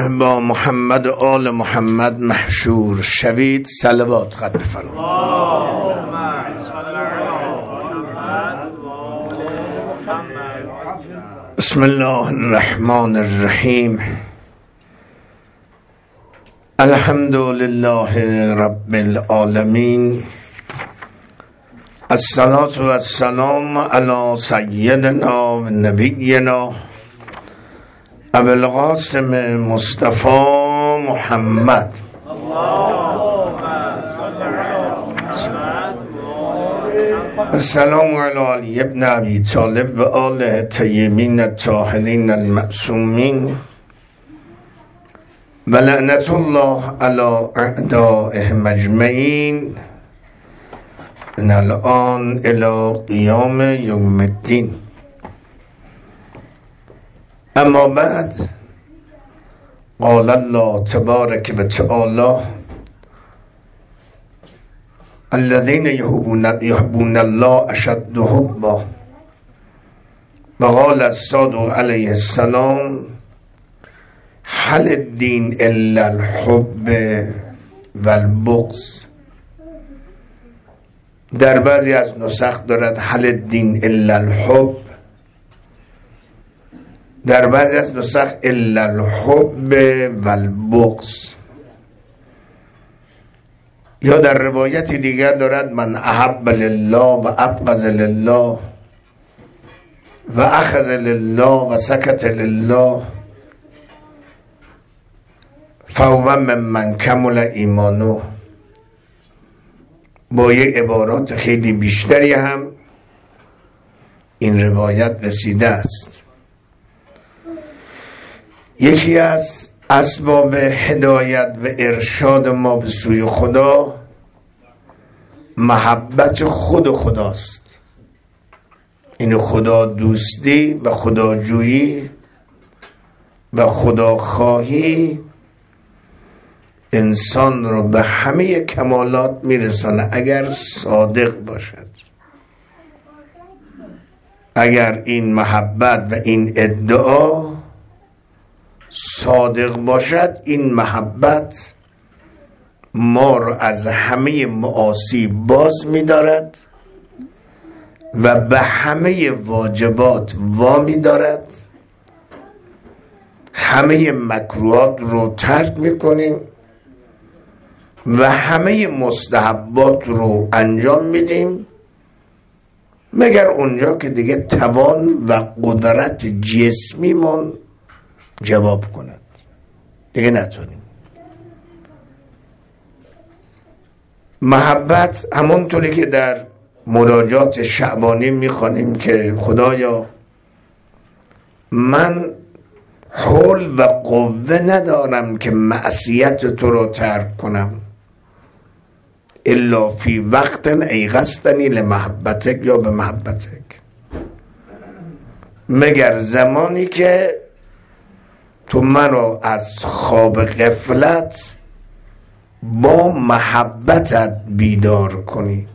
با محمد و آل محمد محشور شوید. صلوات قد بفرمایید. بسم الله الرحمن الرحیم. الحمد لله رب العالمین. الصلاة و السلام علی سیدنا و نبینا ابو القاسم مصطفی محمد. السلام علی علی ابن ابی طالب و آله طیبین الطاهرین المعصومین و لعنت الله علی اعدائهم اجمعین من الان الی قیام یوم الدین. اما بعد، قال الله تبارک و تعالی الذين يحبون الله اشد حبا و قال الصادق علیه السلام هل الدین الا الحب و البغض. در بعضی از نسخ دارد هل الدین الا الحب، در بعضی از نسخ الا الحب و البغض. یا در روایت دیگر دارد من احب لله و ابغض لله و اخذ لله و سکت لله فهو ممن کمل ایمانه. با یک عبارات خیلی بیشتری هم این روایت رسیده است. یکی از اسباب هدایت و ارشاد ما به سوی خدا محبت خود خداست. این خدا دوستی و خداجویی و خداخواهی انسان رو به همه کمالات میرسانه اگر صادق باشد. اگر این محبت و این ادعا صادق باشد، این محبت ما رو از همه معاصی باز می‌دارد و به همه واجبات وامی دارد. همه مکروهات رو ترک می‌کنیم و همه مستحبات رو انجام میدیم، مگر اونجا که دیگه توان و قدرت جسمیمون جواب کند، دیگه نتونیم. محبت همونطوری که در مناجات شعبانی میخوانیم که خدایا من حول و قوه ندارم که معصیت تو رو ترک کنم الا فی وقت ایقظتنی لمحبتک یا به محبتک، مگر زمانی که تو منو از خواب غفلت با محبتت بیدار کنی.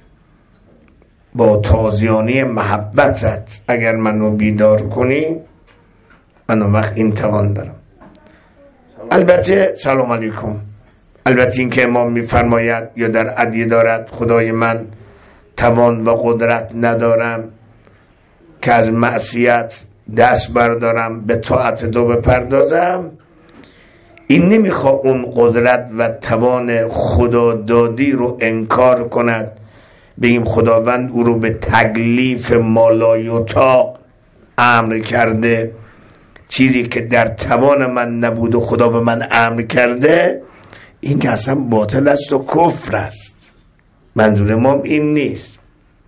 با تازیانه محبتت اگر منو بیدار کنی، من اون وقت این توان دارم. البته سلام علیکم، البته این که امام میفرماید یا در ادعیه دارد خدای من توان و قدرت ندارم که از معصیت دست بردارم به طاعت تو بپردازم، این نمیخواد اون قدرت و توان خدادادی رو انکار کند، بگیم خداوند او رو به تکلیف مالایطاق امر کرده، چیزی که در توان من نبود و خدا به من امر کرده، این که اصلا باطل است و کفر است. منظور امام این نیست.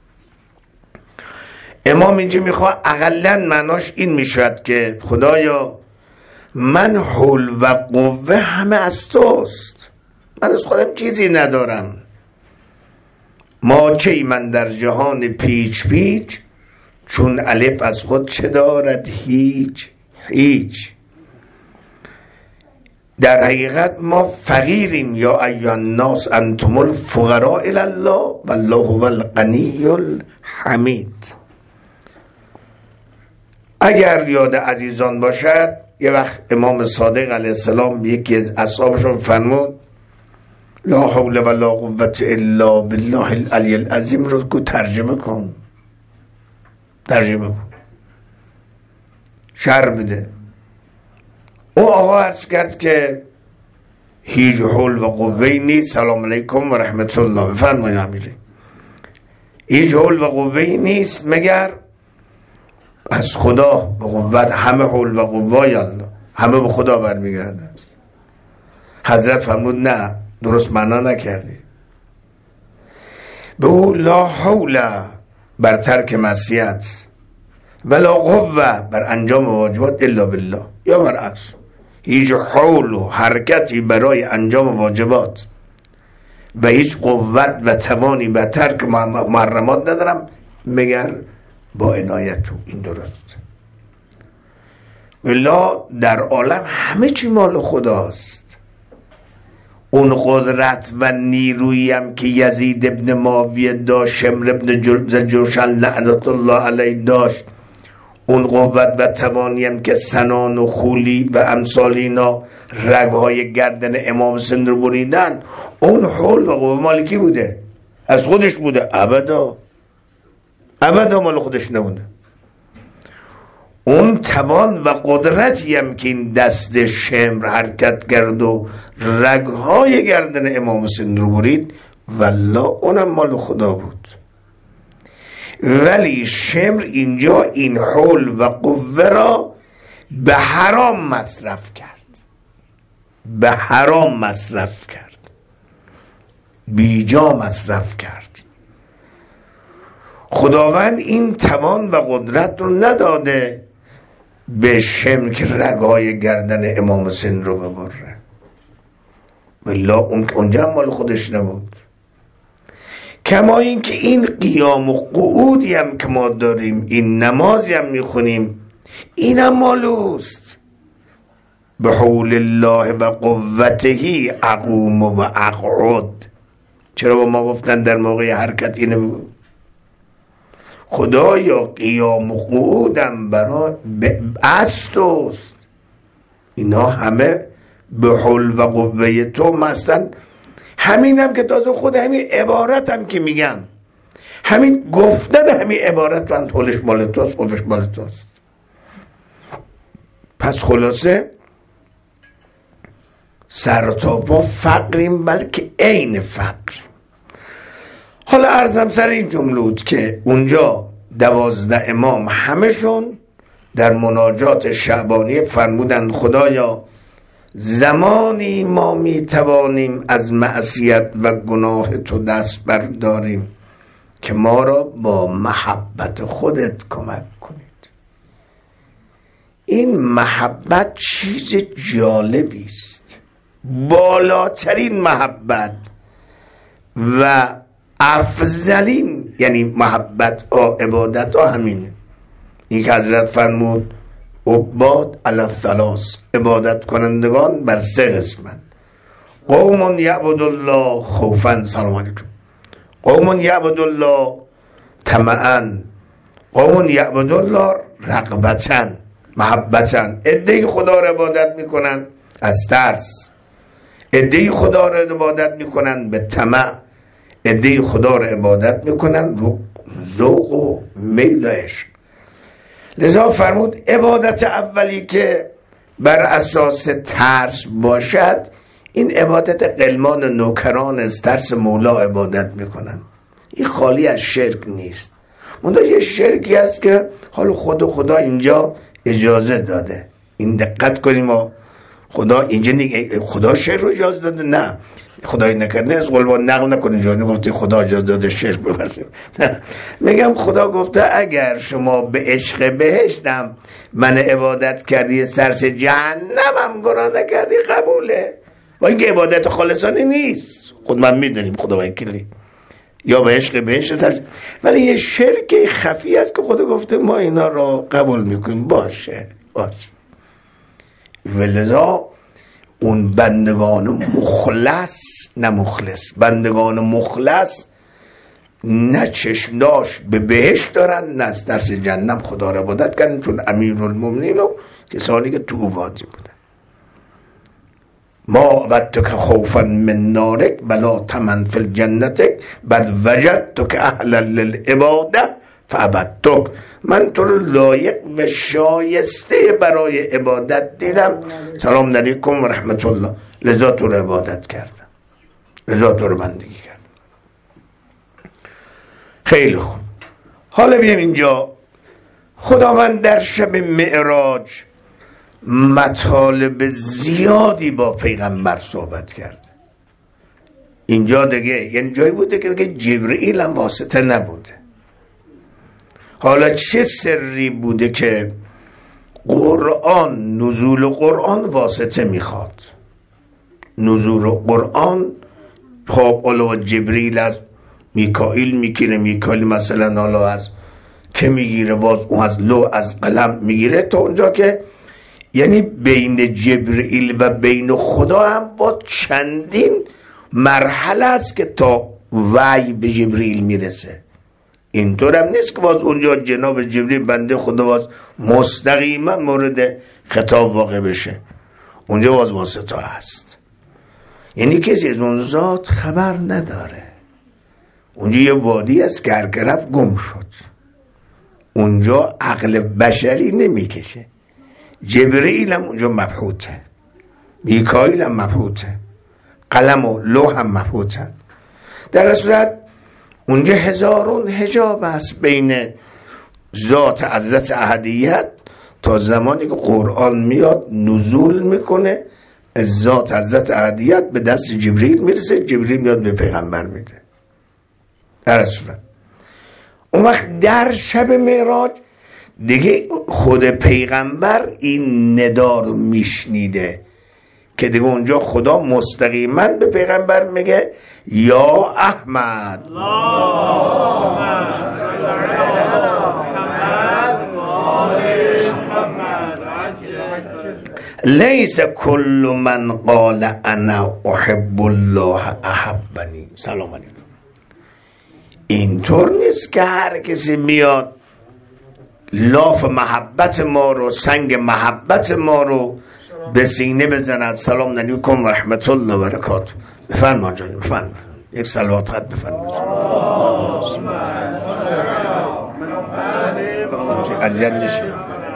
امام اینجا میخواد اقلن معناش این میشود که خدایا من حول و قوه همه از توست، من از خودم چیزی ندارم. ما چه من در جهان پیچ پیچ، چون الف از خود چه دارد هیچ هیچ. در حقیقت ما فقیریم. یا ایها الناس انتم الفقراء الی الله والله هو الغنی الحمید. اگر یاد عزیزان باشد یه وقت امام صادق علیه السلام یکی از اصحابشون فرمود لا حول ولا قوة الا بالله العلی العظیم رو ترجمه کن، شرح بده. او آقا عرض کرد که هیچ حول و قوهی نیست. سلام علیکم و رحمت الله. بفرمایید امیری. هیچ حول و قوهی نیست مگر از خدا به قوت. همه حول و قوه الله، همه به خدا برمیگردن. حضرت فرمود نه، درست معنا نکردی. به او لا حول بر ترک معصیت ولا قوه بر انجام واجبات الا بالله، یا برعکس هیچ حول و حرکتی برای انجام واجبات و هیچ قوت و توانی به ترک محرمات ندارم مگر با عنایت تو. این درست. والله در عالم همه چی مال خداست. اون قدرت و نیرویی هم که یزید ابن معاویه داشت، شمر ابن جوشن لعنت الله علیه داشت، اون قوت و توانی هم که سنان و خولی و امثال اینا رگهای گردن امام سند رو بریدن، اون حول و قوه مال کی بوده؟ از خودش بوده؟ ابدا مال خودش نبوده. اون توان و قدرتی هم که این دست شمر حرکت کرد و رگهای گردن امام سند رو برید، والله اونم مال خدا بود. ولی شمر اینجا این حول و قوه را به حرام مصرف کرد، بیجا مصرف کرد. خداوند این توان و قدرت رو نداده به شمر که رگهای گردن امام حسین رو ببره. والله اونجا مال خودش نبود. کما این که این قیام و قعودی هم که ما داریم، این نمازی هم میخونیم، این هم مالوست. به حول الله و قوته اقوم و اقعد. چرا با ما گفتن در موقع حرکت اینه بگو؟ خدایا قیام و قعودم برای استوست. اینا همه به حول و قوه تو مستن. همین هم که تازه خود همین عبارت هم که میگم، همین گفتن همین عبارت من حولش مال توست، قوهش مال توست. پس خلاصه سر تا پا فقریم، بلکه عین فقر. حالا عرضم سر این جمله بود که اونجا 12 امام همشون در مناجات شعبانی فرمودند خدایا زمانی ما می توانیم از معصیت و گناه تو دست برداریم که ما را با محبت خودت کمک کنید. این محبت چیز جالبی است، بالاترین محبت و افضلین، یعنی محبت ها عبادت ها همینه. این که حضرت فرمود عباد علی الثلاث، عبادت کنندگان بر 3 قسمند. قوم یعبد الله خوفا، سلام علیکم. قوم یعبد الله طمعا، قوم یعبد الله رغبتا، محبتا. عده‌ای خدا را عبادت میکنن از ترس، عده‌ای خدا را عبادت میکنن به طمع، عده‌ای خدا را عبادت میکنن رو ذوق و میل و عشق. لذا فرمود عبادت اولی که بر اساس ترس باشد، این عبادت غلمان و نوکران از ترس مولا عبادت میکنن. این خالی از شرک نیست. منتها یه شرکی هست که حال خدا اینجا اجازه داده. این دقت کنیم، خدا اینجا خدا شرک رو اجازه داده؟ نه، خدای نکرده از قلبان نقل نکنید جایی گفتی خدا اجازه داده شرک بورسیم. نه، میگم خدا گفته اگر شما به عشق بهشتم من عبادت کردی، سرس جهنمم گناه نکردی، قبوله. و اینکه عبادت خالصانه نیست، خود من میدونیم خدا وکیلی، یا به عشق بهشت، ولی یه شرک خفی است که خدا گفته ما اینا را قبول میکنیم. باشه. ولذا اون بندگان مخلص، نه مخلص، بندگان مخلص نه چشمداش به بهشت دارن، نه از ترس جهنم خدا را عبادت کردن، چون امیرالمومنین و کسانی که تو وادی بودن. ما عبدتک خوفا من نارک ولا طمعا فی الجنتک بل وجدتک اهلا للعباده فعبدتک. من تو رو لایق و شایسته برای عبادت دیدم، سلام علیکم و رحمت الله، لذا تو رو عبادت کردم، لذا تو رو بندگی کردم. خیلی خوب. حالا بیایم اینجا. خداوند در شب معراج مطالب زیادی با پیغمبر صحبت کرد. اینجا دیگه یعنی جایی بوده که دیگه جبرئیل هم واسطه نبوده. حالا چه سری بوده که قرآن، نزول قرآن واسطه میخواد؟ نزول قرآن خب حالا جبرئیل از میکائیل میگیره، میکائیل مثلا حالا از که میگیره، باز اون از لوح از قلم میگیره، تا اونجا که یعنی بین جبرئیل و بین خدا هم با چندین مرحله است که تا وحی به جبرئیل میرسه. اینطور هم نیست که باز اونجا جناب جبرئیل بنده خدا باز مستقیما مورد خطاب واقع بشه، اونجا باز واسطه هست. یعنی کسی از اون ذات خبر نداره. اونجا یه وادی است که هر که رفت گم شد، اونجا عقل بشری نمیکشه. جبرئیل هم اونجا مبهوته، میکائیل هم مبهوته، قلم و لوح هم مبهوتن. در صورت اونجا هزارون حجاب است بین ذات حضرت احدیت تا زمانی که قرآن میاد نزول میکنه، از ذات حضرت احدیت به دست جبرئیل میرسه، جبرئیل میاد به پیغمبر میده. در صورت اون وقت در شب معراج دیگه خود پیغمبر این ندا رو میشنیده که دیگه اونجا خدا مستقیما به پیغمبر میگه یا احمد لیس کل من قال انا احب الله احبنی. سلام علیکم. اینطور نیست که هر کسی بیاد لاف محبت ما رو، سنگ محبت ما رو به سینه بزند. سلام علیکم و رحمت الله و برکاته. بفرما جان، بفرما یک صلوات خط بفرما. اذیت نشید.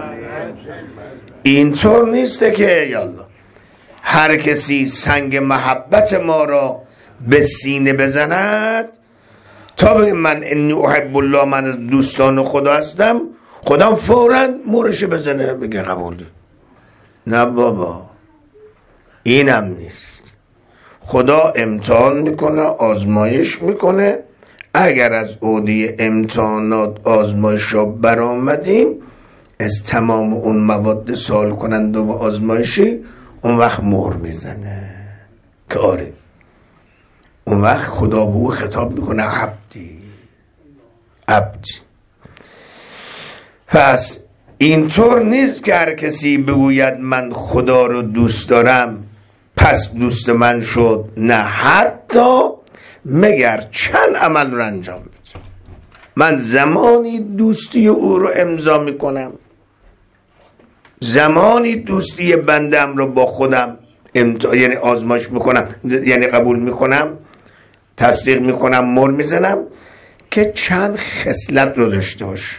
اینطور نیست که یالله هر کسی سنگ محبت ما را به سینه بزند تا بگه من انی احب الله، من از دوستان خدا هستم، خدا فوراً مورش بزنه بگه قبول. نه بابا، اینم نیست. خدا امتحان میکنه، آزمایش میکنه. اگر از عهده امتحانات آزمایش را برآمدیم، از تمام اون مواد سوال کننده و آزمایشی، اون وقت مهر میزنه که آره. اون وقت خدا به او خطاب میکنه عبدی، عبدی. پس اینطور نیست که هر کسی بگوید من خدا رو دوست دارم پس دوست من شد. نه، حتی مگر چند عمل رو انجام بده. من زمانی دوستی او رو امضا میکنم، زمانی دوستی بندم رو با خودم یعنی آزمایش میکنم، یعنی قبول میکنم، تصدیق میکنم، مهر میزنم که چند خصلت رو داشته باشه.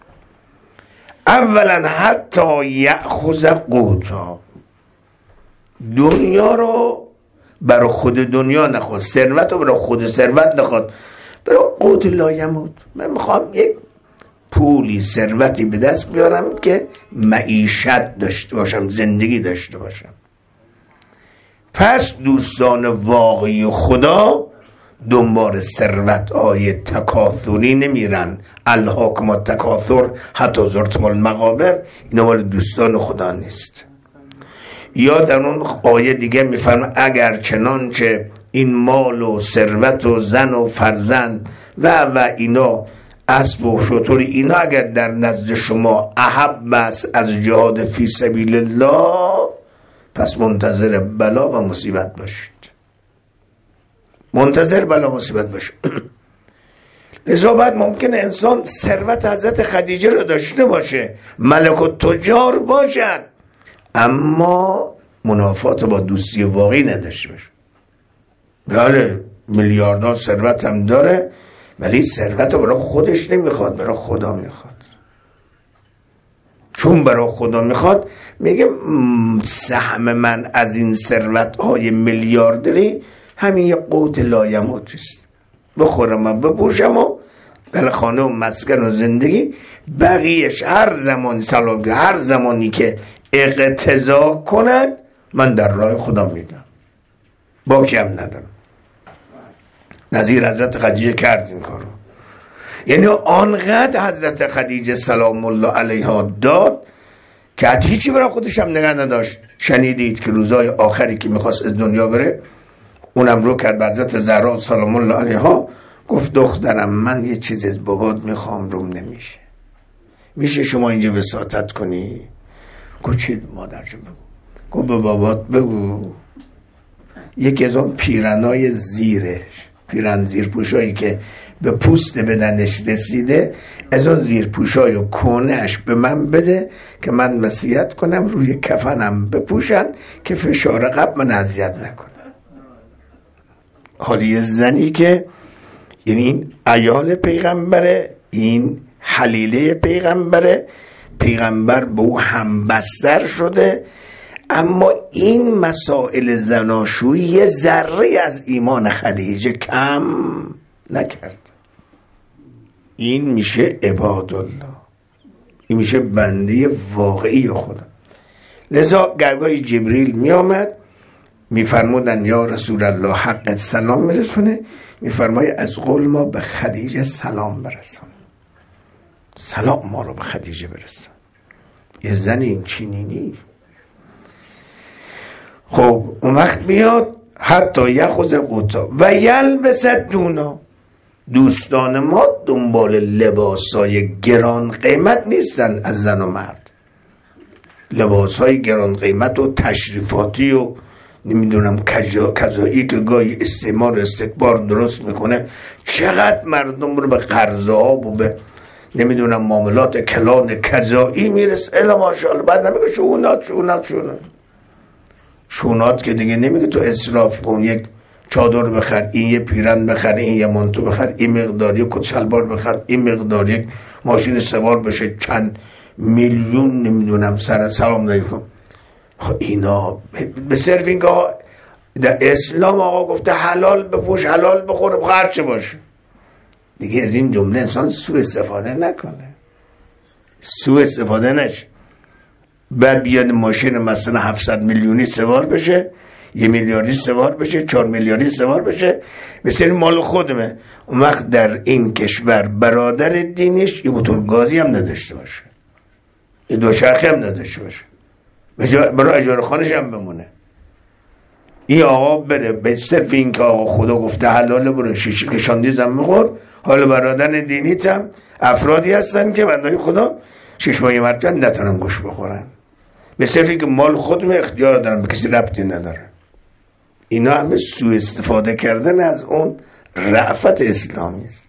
اولا حتی یأخذ قوتا، دنیا رو برای خود دنیا نخواد، ثروت رو برای خود ثروت نخواد، برای قوت لایموت. من میخوام یک پولی، ثروتی به دست بیارم که معیشت داشته باشم، زندگی داشته باشم. پس دوستان واقعی خدا دنبال ثروت های تکاثری نمیرن. الهاکم التکاثر حتی زرتم المقابر. اینا مال دوستان خدا نیست. یا در اون آیه دیگه میفرمه اگر چنانچه این مال و ثروت و زن و فرزند و اینا، اسب و شتر، اینا اگر در نزد شما احب است از جهاد فی سبیل الله، پس منتظر بلا و مصیبت باشید. منتظر بلا مصیبت باشید. لذا بعد ممکنه انسان ثروت حضرت خدیجه رو داشته باشه، ملک التجار باشد، اما منافات با دوستی واقعی نداشته باشه. بله میلیاردها ثروت هم داره، ولی ثروت رو برای خودش نمیخواد، برای خدا میخواد. چون برای خدا میخواد، میگه سهم من از این ثروت‌های میلیاردری همین یه قوت لایموتیست، بخورم و بپوشم و در خانه و مسکن و زندگی، بقیهش هر زمانی که اقتضا کند من در راه خدا میدم، باکی هم ندارم. نظیر حضرت خدیجه کرد این کارو. یعنی آنقدر حضرت خدیجه سلام الله علیها داد که حتی هیچی برای خودش هم نگه نداشت. شنیدید که روزای آخری که میخواست از دنیا بره، اونم رو کرد به حضرت زهرا سلام الله علیها، گفت دخترم من یه چیز از بابات میخوام، روم نمیشه، میشه شما اینجا وساطت کنی؟ گفت چی مادرجو بگو؟ گفت به بابات بگو یکی از اون پیرنای زیرپوشایی که به پوست بدنش رسیده، از اون زیرپوشای و کونهش به من بده که من وصیت کنم روی کفنم بپوشن که فشار قبل من اذیت نکنه. حالی زنی که یعنی این عیال پیغمبره، این حلیله پیغمبره، پیغمبر به او همبستر شده، اما این مسائل زناشویی یه ذره از ایمان خدیجه کم نکرد. این میشه عباد الله، این میشه بندی واقعی خدا. لذا گرگای جبریل می آمد میفرمودن یا رسول الله حق سلام میرسونه، میفرمای از قول ما به خدیجه سلام برسان، سلام ما رو به خدیجه برسان. یه زن این چینینی. خب اون وقت بیاد حتی یخوز قوتا و یلبسد دونا. دوستان ما دنبال لباسای گران قیمت نیستن از زن و مرد، لباسای گران قیمت و تشریفاتی و نمیدونم کذایی که گاهی استعمار و استکبار درست میکنه، چقدر مردم رو به قرضه ها و به نمیدونم معاملات کلان کذایی میرسه. الا ماشاءالله. بعد نمیگه شونات که دیگه نمیگه تو اسراف کن، یک چادر بخر، این یه پیرن بخر، این یه مانتو بخر، این مقدار یک کت شلوار بخر، این مقدار یک ماشین سوار بشه چند میلیون نمیدونم سلام علیکم. خب اینا به صرف این که در اسلام آقا گفته حلال بپوش حلال بخور هرچه باشه، دیگه از این جمله انسان سوء استفاده نکنه، سوء استفاده نشه. بعد بیاد ماشین مثلا 700 میلیونی سوار بشه، 1 میلیاردی سوار بشه، 4 میلیاردی سوار بشه، مثل مال خودمه. اون وقت در این کشور برادر دینش یه موتور گازی هم نداشته باشه، یه دوچرخه هم نداشته باشه، برای اجاره خانش هم بمونه. این آقا بره به صرف این که آقا خدا گفته حلاله برو شیشه کشاندی زن بخور. حالا برادر دینیت هم افرادی هستن که بندهای خدا 6 ماه مرتبه نتونن گوش بخورن، به صرف این که مال خودم اختیار دارن، به کسی ربطی نداره. اینا همه سوء استفاده کردن از اون رأفت اسلامی است.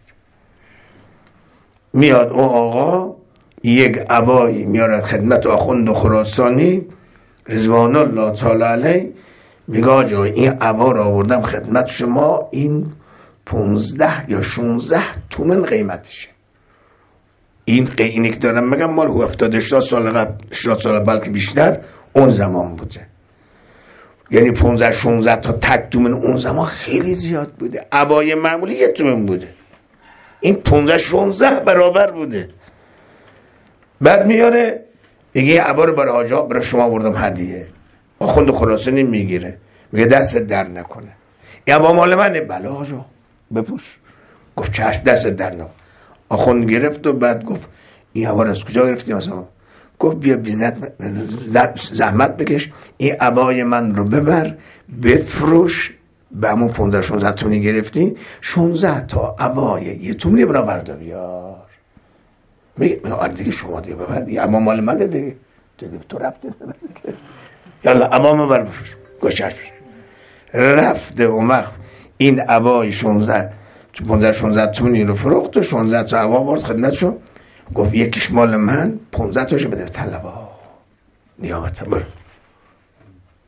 میاد اون آقا یک عبایی میارد خدمت آخوند خراسانی رضوان الله تعالی علیه، میگه آجا این عبا رو آوردم خدمت شما، این 15 یا 16 تومن قیمتشه. اینی که دارم میگم مال 70 سال قبل، 80 سال بلکه بیشتر اون زمان بوده. یعنی 15 16 تا تک تومن اون زمان خیلی زیاد بوده. عبای معمولی 1 تومن بوده، این 15 16 برابر بوده. بعد میاره میگه عبا رو برای آجا برای شما آوردم هدیه. آخوند خراسانی میگیره، میگه دست در نکنه، این عبا مال منه. بله آجا بپوش. گفت چشم دست در نکنه. آخوند گرفت و بعد گفت این عبا رو از کجا گرفتی مثلا؟ گفت بیا بی زحمت بکش، این عبای من رو ببر بفروش، به همون 15 16 تومنی گرفتی، 16 تا عبای 1 تومنی برا بردار بیار. میگه آره دیگه شما دیگه ببر دیگه، اما مال منه دیگه تو رفته یالا عبا من بر بفروش. گوشش رفته اون وقت این عبای 16 تومنی رو فروخت و 16 تا عبا برد خدمتشون. گفت یکیش مال من، 15 تاشو بده به طلبا نیابت. برو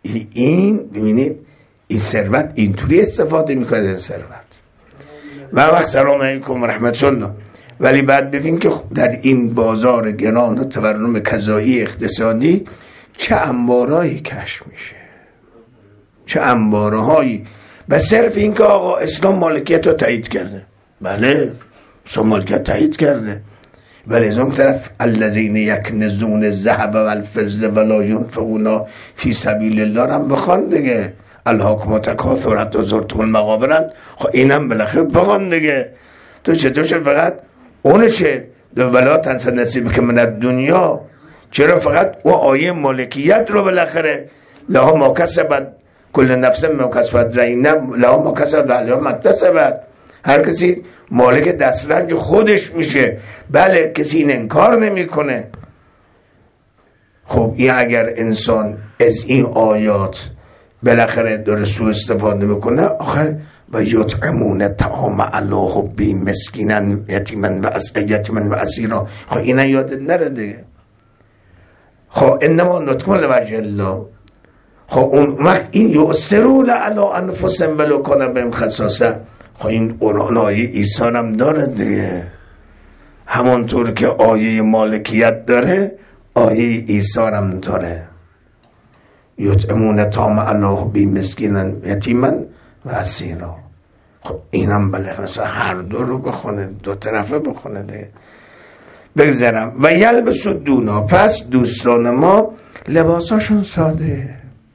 این ببینید این ثروت اینطوری استفاده میکنه این ثروت. و وقت سلام علیکم و رحمت الله. ولی بعد ببین که در این بازار گران و تورم کذایی اقتصادی چه انبارهایی کشف میشه، چه انبارهایی، به صرف این که آقا اسلام مالکیت رو تایید کرده. بله اسلام مالکیت تایید کرده، ولی از اون طرف الذین یکنزون الذهب والفضه ولا ینفقونها فی سبیل الله هم بخوان دیگه. الهاکم التکاثر حتی زرتم المقابر. خب اینم بالاخره بخوان دیگه. تو چطور شد فقط اونشه دو ولا تنس نصیبک من الدنیا؟ چرا فقط اون آیه مالکیت رو بالاخره لها ما کسبت کل نفس ما کسبت رهینه لها ما کسبت و علیها ما اکتسبت. هر کسی مالک دسترنج خودش میشه. بله کسی این انکار نمیکنه. خب این اگر انسان از این آیات بالاخره داره سوء استفاده میکنه، آخه و یطعمون طعام علی حبی مسکینا یتیما و اسیرا. خب اینا یادت نره دیگه. خب انما نطعم لوجه الله. خب اون وقت این یؤثرون علی انفسهم ولو کان بهم خصاصه. خب این قرآن آیه عیسی هم داره دیگه. همانطور که آیه مالکیت داره آیه عیسی هم داره. یطعمون طعام علی حبی مسکینا یتیما و اسیرا. خب اینم بالاخره هر دو رو بخونه، دو طرفه بخونه دیگه. بگذارم و یلبس دونا، پس دوستان ما لباساشون ساده،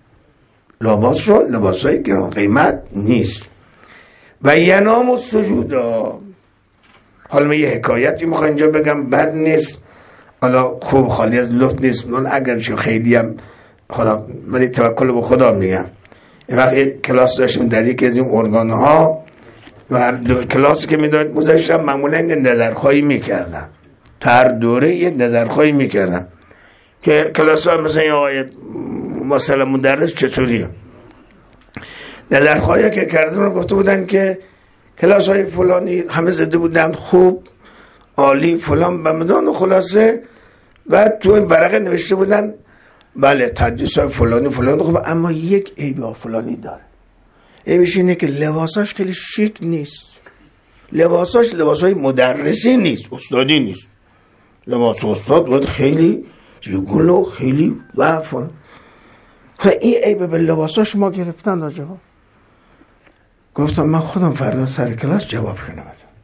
لباسای گران قیمت نیست. و ینام السجودا. حالا من یه حکایتی میخوام اینجا بگم، بد نیست، حالا خوب خالی از لطف نیست، من اگرچه خیلی هم حالا ولی توکل به خدا میگم. یه وقت کلاس داشتیم در یکی از این ارگانها و کلاسی که میداد گذاشتم معمولا نظرخواهی میکردم، تا هر دوره یه نظرخواهی میکردم که کلاس ها مثلا یه آقای مثلا مدرس چطوریه. نظرخواهی که کردن رو گفته بودن که کلاس های فلانی همه زده بودن خوب عالی فلان بمدان و خلاصه، و تو این ورقه نوشته بودن بله تدریس های فلانی خوب، اما یک عیب فلانی داره. عیبش اینه که لباساش خیلی شیک نیست. لباساش لباسای مدرسی نیست، استادی نیست. لباس استاد باید خیلی ریگول و خیلی وفن. این عیب به لباساش ما گرفتن آجا. گفتم من خودم فردا سر کلاس جواب کنم.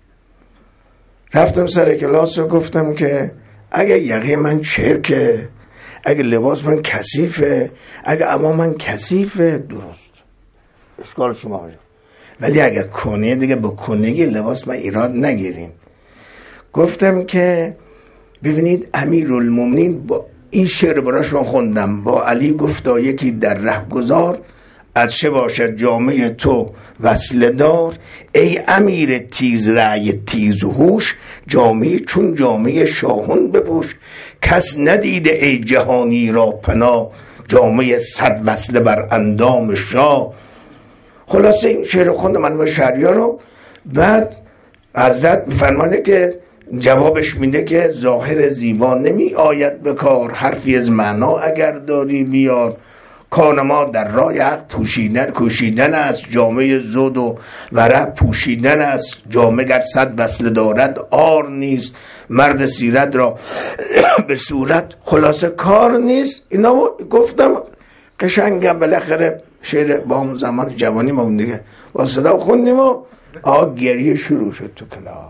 رفتم سر کلاس و گفتم که اگه یقه من چرکه، اگه لباس من کثیفه، اگه اما من کثیفه، درست اشکال شما آجا. ولی اگه کنه دیگه با کنگی لباس من ایراد نگیرین. گفتم که ببینید امیرالمومنین با این شعر براشون خوندم، با علی گفتا یکی در ره گذار، از چه باشد جامعه تو وصله دار، ای امیر تیز رأی تیز و هوش، جامعه چون جامعه شاهون بپوش، کس ندیده ای جهانی را پناه، جامعه صد وصله بر اندام شاه. خلاصه این شعر خوندم من و شهریار رو. بعد حضرت میفرمانه که جوابش میده که ظاهر زیبا نمی آید به کار، حرفی از معنا اگر داری بیار، کان ما در راه حق کوشیدن است، جامعه زود و ورع پوشیدن است، جامعه گر صد وصله دارد آر نیست، مرد سیرت را به صورت خلاصه کار نیست. اینا گفتم قشنگم. بالاخره شعر با اون زمان جوانی ما اون دیگه با صدا خوندیم و گریه شروع شد تو کلاس.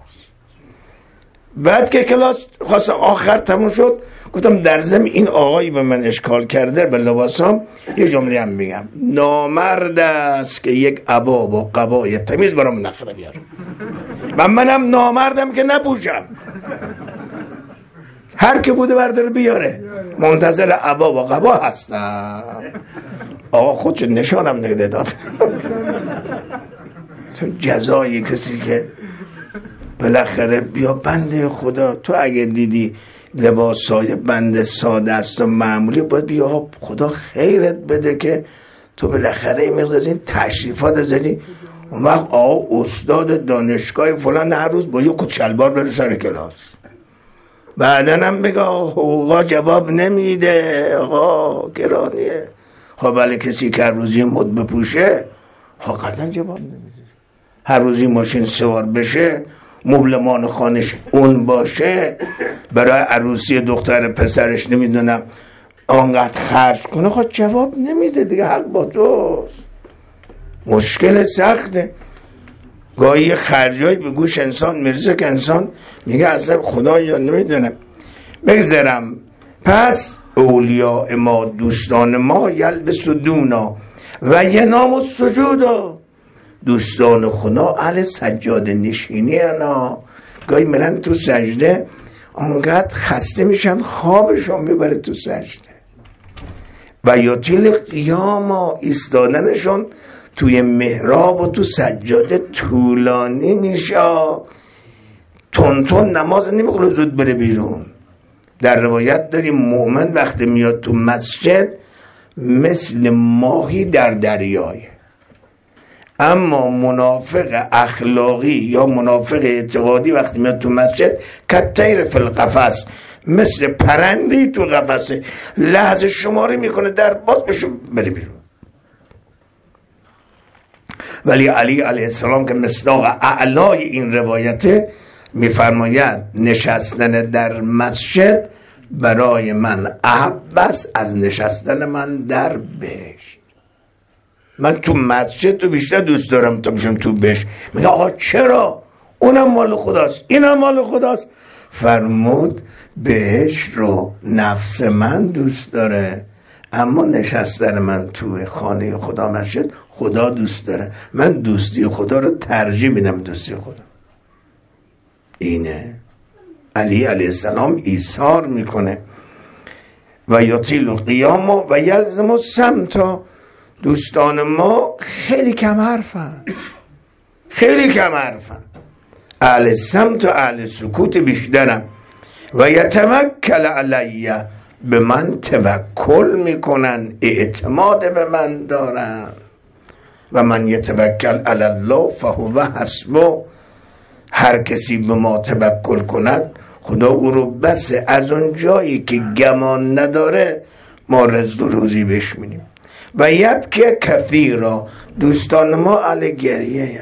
بعد که کلاس خواست آخر تموم شد گفتم در ضمن این آقایی به من اشکال کرده به لباسام یه جمله هم میگم، نامرد است که یک عبا با قبای تمیز برام نخره بیاره و منم نامردم که نپوشم. هر که بوده برداره بیاره، منتظر عبا با قبا هستم. آقا خودش نشانم نگده داد. تو جزای کسی که بالاخره بیا بنده خدا، تو اگه دیدی لباسای بنده ساده است و معمولی، باید بیا خدا خیرت بده که تو بالاخره این مقدار این تشریفات زدی. اون وقت آقا استاد دانشگاه فلان هر روز با یه کت شلوار بره سر کلاس، بعدن هم بگه حقوقا جواب نمیده، آقا گرانیه. ها بله کسی که هر روزی مد بپوشه ها قطعا جواب نمیده. هر روزی ماشین سوار بشه، مبلمان خانش اون باشه، برای عروسی دختر پسرش نمیدونم آنقدر خرج کنه، خود جواب نمیده دیگه. حق با توست. مشکل سخته. گاهی خرجایی به گوش انسان میرسه که انسان میگه اصلا خدا یا نمیدونم. بگذارم. پس اولیاء ما، دوستان ما، یلبسدونا و ینام السجودا، دوستان خدا اهل سجاده نشینی انا. گاهی میرن تو سجده آنقدر خسته میشن خوابشون میبره تو سجده. و یطیل قیاما، ایستادنشون توی محراب و تو سجاده طولانی میشه. تون نماز نمیخونه زود بره بیرون. در روایت داریم مؤمن وقتی میاد تو مسجد مثل ماهی در دریای، اما منافق اخلاقی یا منافق اعتقادی وقتی میاد تو مسجد کالطیر فی القفص، مثل پرندی تو قفسه، لحظه شماری میکنه در باز بشه بره بیرون. ولی علی علیه السلام که مصداق اعلای این روایته میفرماید نشستن در مسجد برای من احب است از نشستن من در بهشت. من تو مسجد تو بیشتر دوست دارم تا بشم تو بهشت. میگه آقا چرا؟ اونم مال خداست اینم مال خداست. فرمود بهشت رو نفس من دوست داره، اما نشستن من تو خانه خدا مسجد خدا دوست داره. من دوستی خدا رو ترجیح میدم دوستی خدا. اینه علی علیه السلام ایثار میکنه. و یطیل قیام و یلزم الصمت، دوستان ما خیلی کم حرفن، خیلی کم حرفن. اهل صمت و اهل سکوت بیشترن. و یتوکل علیه، به من توکل میکنن، اعتماد به من دارن. و من یتوکل علی الله فهو حسبه، هر کسی به ما توکل کند خدا او رو بسه. از اون جایی که گمان نداره ما رزق و روزی بهش میدیم. و یبکی کثیرا، دوستان ما اهل گریه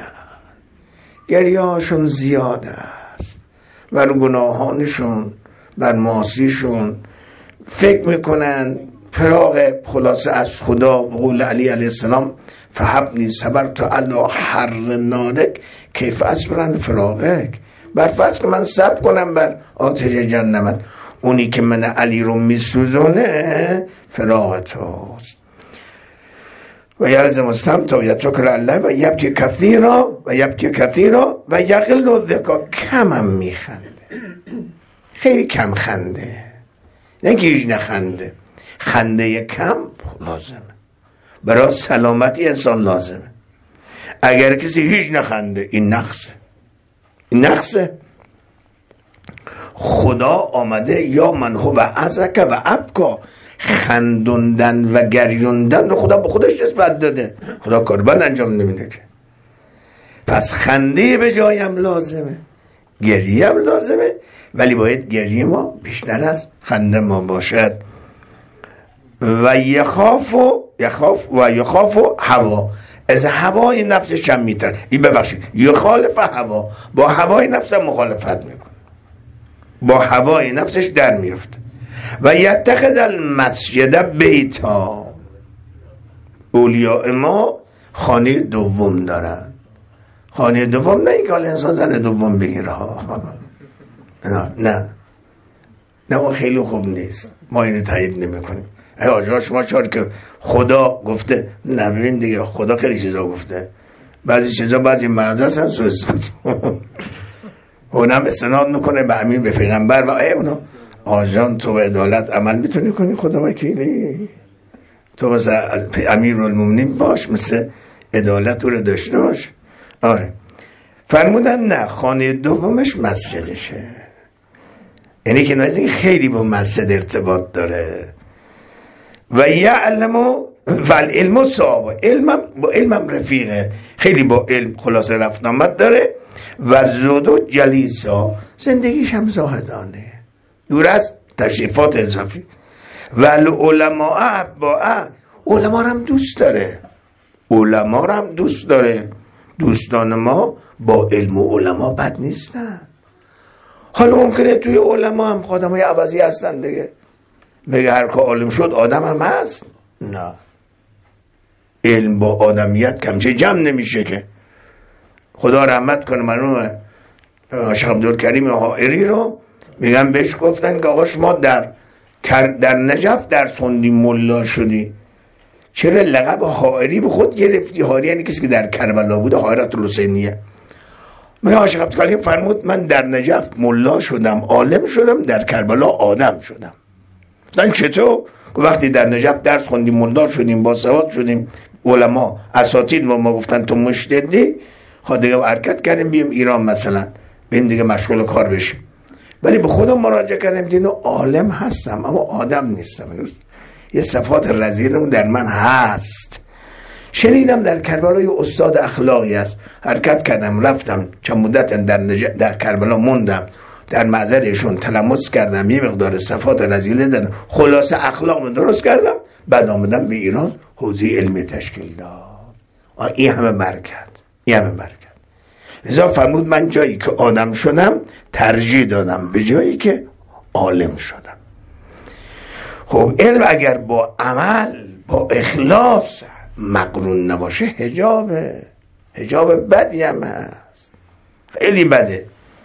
هاشون زیاد است، بر گناهانشون بر معاصیشون فکر میکنن فراغ خلاصه از خدا. و قول علی علیه السلام فحبنی صبرت علی حر نارک کیف اصبر فراغک، بر فرض که من صبر کنم بر آتش جهنمت، اونی که من علی رو میسوزونه فراغ توست. و یلزم الصمت و یتوکل علی الله و یبکی کثیرا و یقل الذکا، کمم میخنده، خیلی کم خنده، نه که هیچ نخنده. خنده کم لازمه، برای سلامتی انسان لازمه. اگر کسی هیچ نخنده این نقصه. خدا آمده یا من هو ازک و ابکا، خندوندن و گریوندن رو خدا به خودش نسبت داده، خدا کار بد انجام نمیده که. پس خنده به جایم لازمه، گریه هم لازمه، ولی باید گریه ما بیشتر از خنده ما باشد. و یخاف هوا، از هوای نفسش هم میتر، این ببخشید یخالف هوا، با هوای نفس هم مخالفت میکنه، با هوای نفسش در میفته. و یتخذ المسجد بیتا، اولیاء ما خانه دوم دارن. خانه دوم نه اینکه حال انسان زن دوم بگیره ها، نه اون خیلی خوب نیست، ما اینو تایید نمی کنیم. آجا شما چار که خدا گفته، نه ببین دیگه خدا خیلی چیزا گفته، بعضی چیزا بعضی مرض هستن سو استفاده اونم استناد میکنه به امین به پیغمبر و اونا. آجان تو به عدالت عمل میتونی کنی، خدا وکیلی تو مثل امیرالمومنین باش، مثل عدالت رو داشته باش. آره فرمودن نه خانه دومش مسجدشه، یعنی که نازی خیلی با مسجد ارتباط داره. و یعلمو والعلم صحابه، با علمم رفیقه، خیلی با علم خلاصه رفت آمد داره. و زودو جلیسا، زندگیش هم زاهدانه، دور از تشریفات اضافی. و العلماء اتباعه، علما هم دوست داره، علما هم دوست داره. دوستان ما با علم و علما بد نیستن. حالا ممکنه توی علما هم آدمای عوضی هستن دیگه، بگه هر که عالم شد آدم هم هست. نه، علم با آدمیت کمچه جمع نمیشه که. خدا رحمت کنه مرحوم شیخ عبدالکریم حائری رو، میگن بهش گفتن که آقا شما در نجف در سندی ملا شدی، چرا لقب حائری به خود گرفتی؟ حائری یعنی کسی که در کربلا بوده، حائرت الحسینیه. میگه شیخ عبدالکریم فرمود من در نجف ملا شدم، عالم شدم، در کربلا آدم شدم. گفتن چطور؟ وقتی در نجف درس خوندیم، ملا شدیم، با سواد شدیم، علما اساتید و ما گفتن تو مجتهدی، خود دیگه حرکت کردیم بیم ایران مثلا، بیم دیگه مشغول کار بشیم. ولی به خودم مراجعه کردم دیدم عالم هستم اما آدم نیستم. یه صفات رذیلم در من هست. شنیدم در کربلا یه استاد اخلاقی است، حرکت کردم رفتم چند مدت در کربلا موندم، در معذر ایشون تلمس کردم، یه مقدار صفات رذیله زدم، خلاصه اخلاقم درست کردم، بعد آمدم به ایران حوزه علمی تشکیل داد. این همه برکت. لذا فرمود من جایی که آدم شدم ترجیح دادم به جایی که عالم شدم. خب علم اگر با عمل، با اخلاص مقرون نباشه حجاب بدی هم هست، خیلی بده.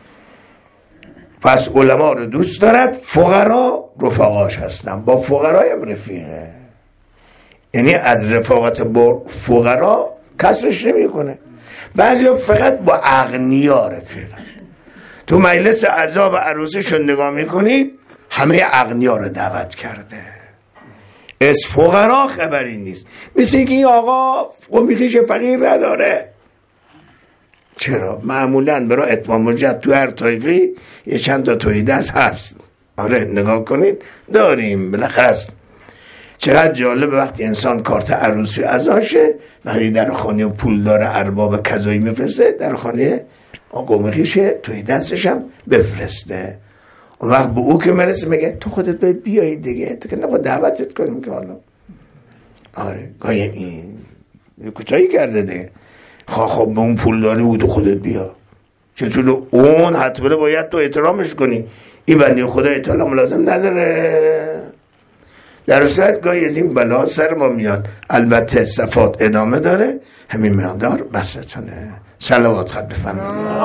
پس علما رو دوست دارد، فقرا رفقاش هستن، با فقرای هم رفیقه، یعنی از رفاقت با فقرا کسرش نمی کنه. بعضی فقط با اغنیا رفیقه. تو مجلس عزا و عروسیشون نگاه میکنید همه اغنیا رو دعوت کرده، از فقرا خبری نیست. مثل اینکه این آقا قومیخیش فقیر نداره. چرا؟ معمولا برای اتمام الجد تو هر طایفه یه چند تا توی دست هست. آره نگاه کنید داریم بلخص. چقدر جالبه وقتی انسان کارت عروسی عزاشه، وقتی در خانه پول داره ارباب کذایی میفرسته، در خانه قومیخیشه توی دستش هم بفرسته. اون وقت به او که مرسه میگه تو خودت باید بیایی دیگه، تو که نباید دعوتت کنیم که حالا. آره گاهی این کوتاهی کرده دیگه. خب به اون پول داری بود تو خودت بیا. چطور اون حتما باید تو احترامش کنی. این بنده خدا احترام لازم نداره. در صورت گاهی از این بلا سر ما میاد. البته صفات ادامه داره، همین مقدار بسطونه. صلوات خط بفرمایید.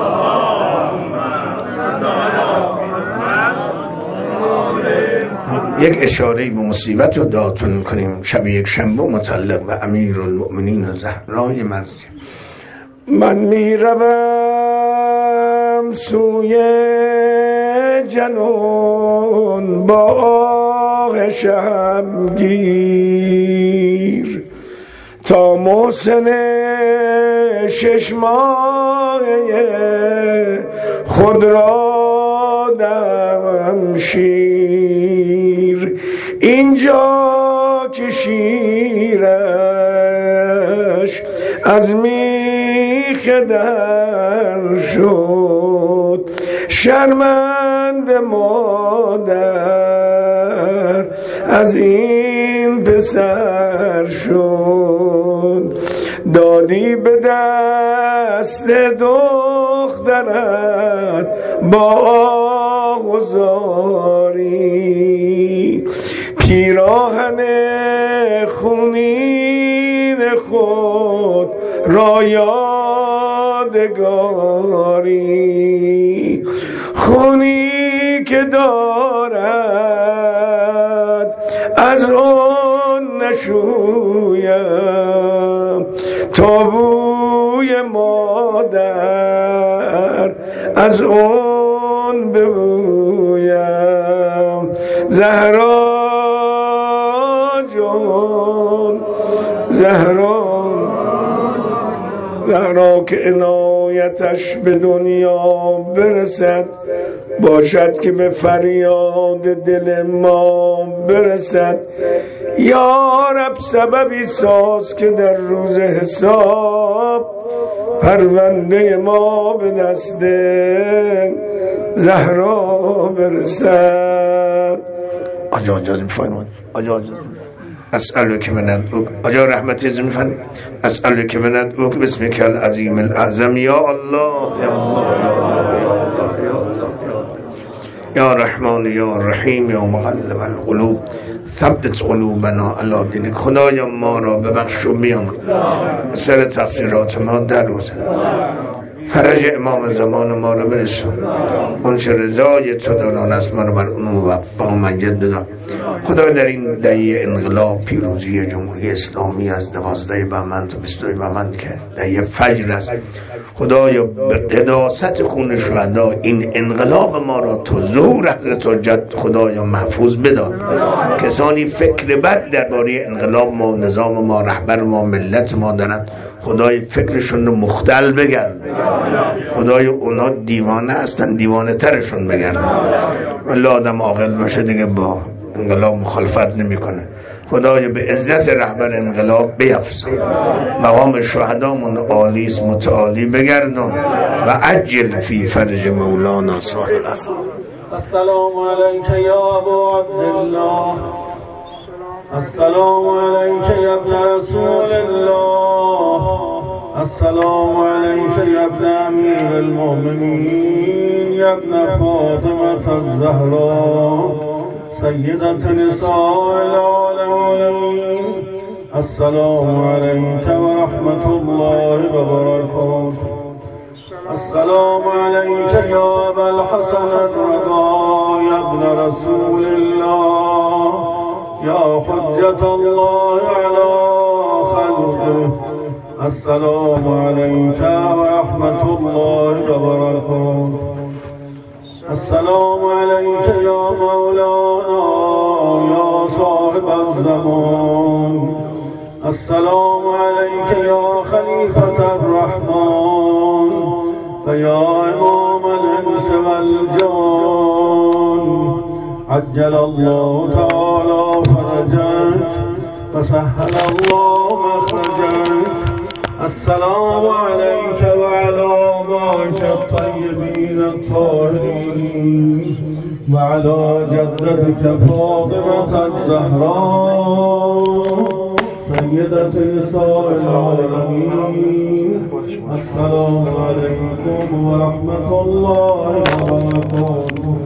یک اشاره به مصیبت رو دادتون کنیم. شب یک شنبه متعلق به امیرالمؤمنین زهرای مرزی. من می روم سوی جنون با آه شبگیر، تا محسن 6 ماهه خود را دم شیر. اینجا که شیرش از میخ در شد، شرمند مادر از این پسر شد. دادی به دست دخترت با آغزاری، پیراهن خونین خود را یادگاری. خونی که دارد از آن نشویم، تا بوی مادر از اون ببویم. زهرا جان، زهرا که عنایتش به دنیا برسد، باشد که به فریاد دل ما برسد. یا رب سببی ساز که در روز حساب پرونده ما به دست زهرا برسد. آجا میفرمایید. آجا اسألك وندعوك آجا رحمتی از میفرد اسألك وندعوك باسمك العظیم الاعظم یا الله یا الله یا الله یا الله یا الله یا رحمان یا رحیم یا مقلب القلوب ثبت قلوبنا علی دینک. خدایا ما را ببخش و بیامرز سر تقصیرات ما در روز فرج امام زمان ما را برسون اون چه رضای تو داران است ما را بر اون موفق و مجد دادن. خدا در این دهه انقلاب پیروزی جمهوری اسلامی از 12 بهمن تا 22 بهمن که دهه فجر است، خدایا به قداست خون شهدا این انقلاب ما را تا ظهور حضرت حجت خدایا محفوظ بدار. کسانی فکر بد درباره انقلاب ما، نظام ما، رهبر ما، ملت ما دارند، خدای فکرشون رو مختل بگرد. خدای اونا دیوانه هستن، دیوانه ترشون بگرد. ولی آدم عاقل باشه دیگه با انقلاب مخالفت نمیکنه. خدای به عزت رهبر انقلاب بیفزا، مقام شهدامون عالیس متعالی بگردان و عجل فی فرج مولانا صاحب العصر. السلام علیک یا ابو عبدالله، السلام علیک یا ابن رسول الله، السلام علیک یا ابن امیر المؤمنین یا ابن فاطمة الزهرا سیدة نساء العالمین. السلام علیک و رحمت الله و برکاته. السلام علیک یا ابا الحسن الرضا یا ابن رسول الله یا حجة الله علی خلقه. السلام علیک و رحمت الله و برکاته. السلام علیک یا مولانا یا صاحب الزمان. السلام علیک یا خلیفة الرحمن و یا امام الانس والجان. عجل الله تعالی فرجك و سهل الله مخرجك. السلام علیک و علی آبائک الطیبین الطاهرین و علی جدتک فاطمة الزهرا سیدة نساء العالمین. السلام علیکم و رحمت الله و برکاته.